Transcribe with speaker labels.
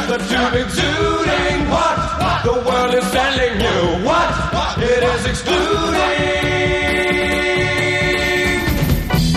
Speaker 1: the tube exuding what the world is telling you. What? It is excluding.